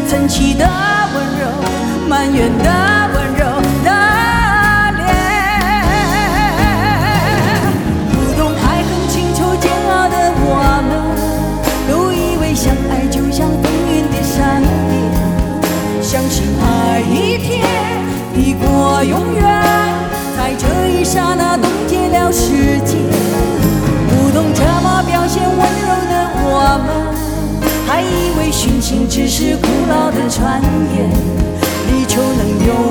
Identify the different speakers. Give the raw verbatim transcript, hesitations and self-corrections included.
Speaker 1: 曾起的温柔，埋怨的温柔的脸，不懂爱恨情仇煎熬的我们，都以为相爱就像风云的闪电，相信爱一天抵过永远，在这一刹那冻结了时间。不懂这么表现温柔的我们，还以为殉情只是古老的传言，力求能永